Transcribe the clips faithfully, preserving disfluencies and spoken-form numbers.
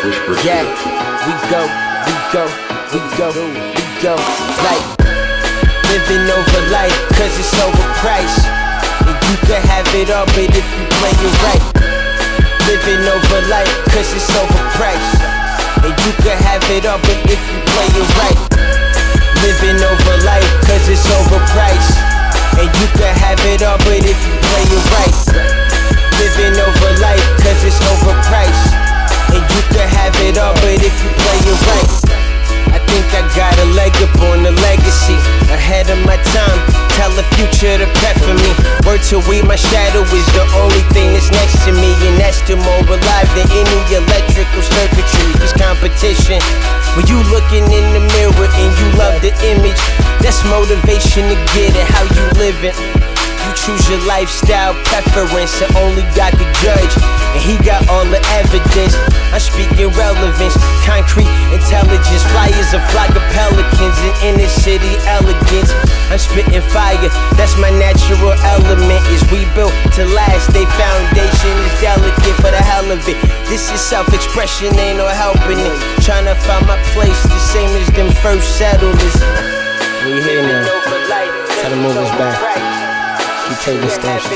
Yeah, we go, we go, we go, we go. Like living over life, cause it's overpriced. And you can have it all, but if you play it right. Living over life, cause it's overpriced. And you can have it all, but if you play it right. Living over life, cause it's overpriced. And you can have it all, but if you play it right. Living over life, cause it's overpriced. And you can have it all, but if you play it right. I think I got a leg up on the legacy. Ahead of my time, tell the future to prep for me. Word to we, my shadow is the only thing that's next to me. And that's still more alive than any electrical circuitry. This competition, when you looking in the mirror and you love the image, that's motivation to get it, how you living. You choose your lifestyle preference, and only God could judge. And he got all the evidence. I'm speaking relevance, concrete intelligence. Flyers a flock of pelicans in inner city elegance. I'm spitting fire, that's my natural element. Is we built to last, they foundation is delicate for the hell of it. This is self-expression, ain't no helping it. Tryna find my place, the same as them first settlers. We here now, try to move us back. Keep taking steps.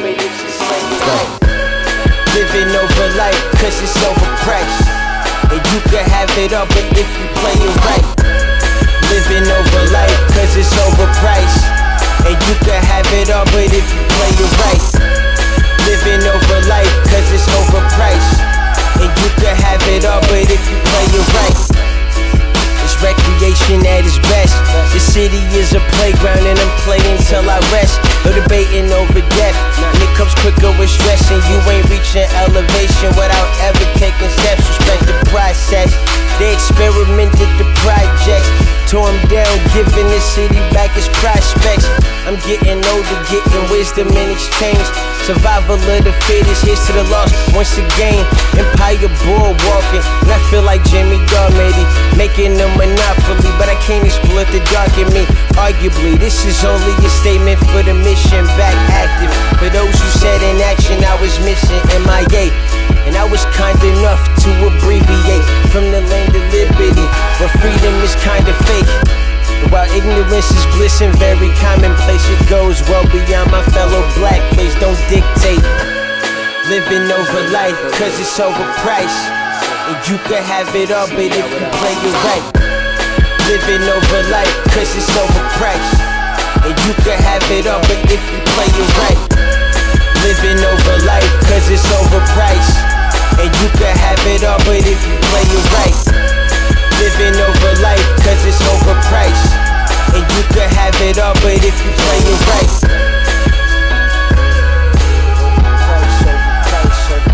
Go. Living over life, cause it's overpriced. And you can have it all, but if you play it right. Living over life, cause it's overpriced. And you can have it all, but if you play it right. Living over life, cause it's overpriced. And you can have it all, but if you play it right. It's recreation at its best. The city is a playground and I'm playing till I rest. No debating over death. And it comes quicker with stress, and you ain't reaching elevation without ever taking steps. Respect the process. They experimented the projects, tore them down, giving the city back its prospects. I'm getting older, getting wisdom in exchange. Survival of the fittest, here's to the lost once again. Empire boardwalking, and I feel like Jimmy Garmady, making a monopoly, but I can't exploit the dark in me. Arguably, this is only a statement for the mission back active. For those who said in action I was missing M I A, and I was kind enough to abbreviate from the land of liberty, where freedom is kinda fake. But while ignorance is bliss and very commonplace, it goes well beyond my fellow black. Please don't dictate. Living over life, cause it's overpriced. And you can have it all, but if you play it right. Living over life, cause it's overpriced. And you can have it all, but if you play it right. Living over life, cause it's overpriced. And you can have it all, but if you play it right. Living over life, cause it's overpriced. And you can have it all, but if you play it right.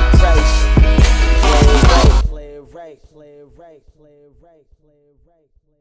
Overpriced, overpriced, overpriced. Play it right, play it right, play it right, play it right, play it right.